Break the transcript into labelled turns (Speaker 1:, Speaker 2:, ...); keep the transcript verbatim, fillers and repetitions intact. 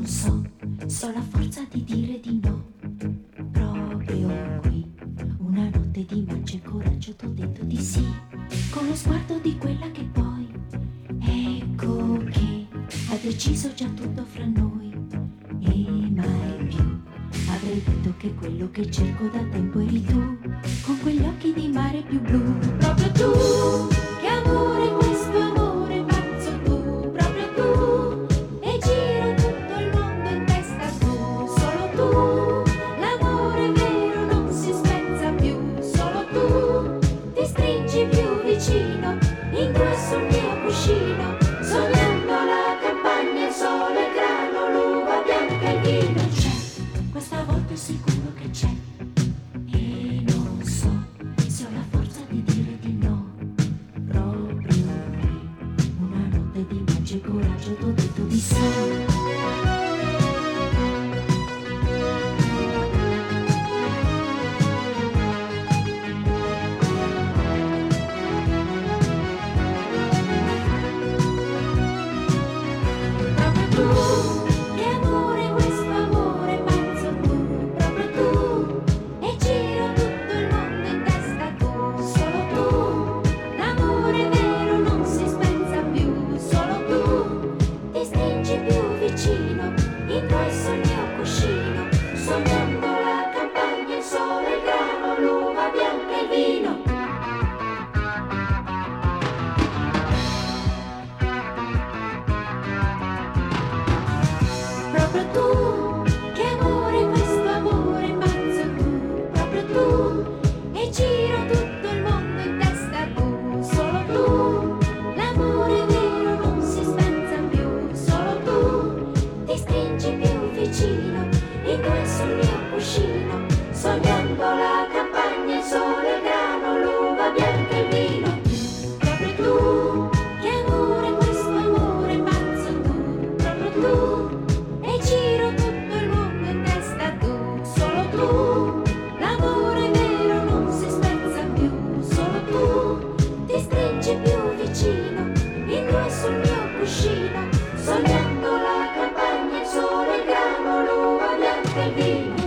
Speaker 1: so se ho la forza di dire di no. Proprio qui, una notte di maggio e coraggio t'ho detto di sì, con lo sguardo di quella che poi, ecco che ha deciso già tutto fra noi. E mai più avrei detto che quello che cerco da tempo eri tu, con quegli occhi di mare più blu. Proprio tu, che amore questo amore pazzo tu, proprio tu, e giro tutto il mondo in testa tu, solo tu, l'amore vero non si spezza più, solo tu, ti stringi più vicino, in due sul mio cuscino, sognando la campagna, il sole, il grano, l'uva bianca e il vino. C'è, questa volta è sicuro che c'è, e non so se ho la forza di dire di no. Proprio qui, una notte di maggio e coraggio t'ho detto di sì. Sognando la campagna, il sole, il grano, l'uva bianca e il vino.